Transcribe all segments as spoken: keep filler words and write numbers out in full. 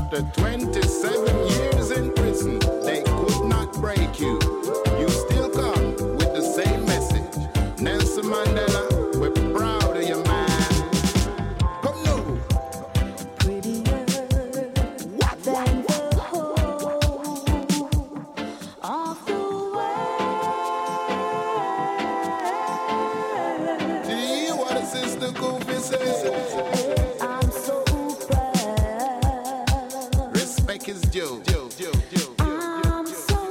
after twenty-seven years in prison, they could not break you. You still come with the same message. Nelson Mandela, we're proud of you, man. Come now. Prettier what? Than the whole of the world. Do you hear what the sister Goofy says? I'm so proud. Respect is due. due, due, due. I'm so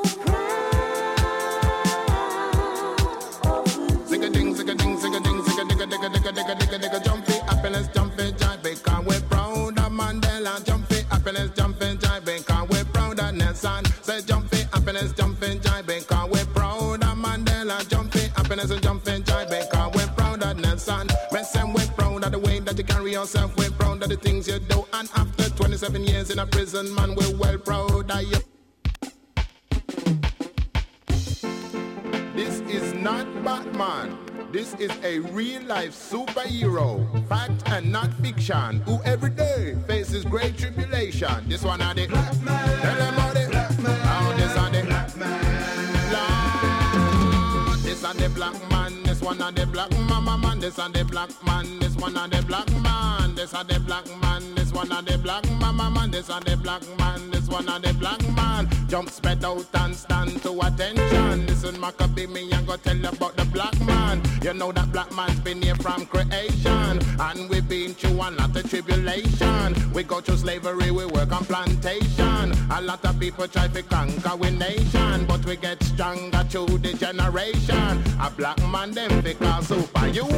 proud. Zigga ding, zigga ding, zigga ding, zigga digga digga digga digga digga digga jumpy happiness jumpy jive because we're proud of Mandela. Jumpy happiness jumpy jive because we're proud of Nelson. Say jumpy happiness jumpy jive because we're proud of Mandela. Jumpy happiness and jumpy jive because we're proud of Nelson. We say we're proud of the way that you carry yourself. We're proud of the things you do. And after twenty-seven years in a prison, man, we're well proud of you. This is not Batman. This is a real-life superhero, fact and not fiction, who every day faces great tribulation. This one are the black man. Tell them how the black man. How this are the black man. Lord, this are the black man. This one are the black mama man. This are the black man. This one are the black man. This are the black man. This one are the black mama man. This are the black man. This one are the black man. Jump spread out and stand to attention. Listen, Maccabee, me and go tell you about the black man. You know that black man's been here from creation, and we've been through a lot of tribulation. We go through slavery, we work on plantation. A lot of people try to conquer we nation, but we get stronger through the generation. A black man them fi call super you.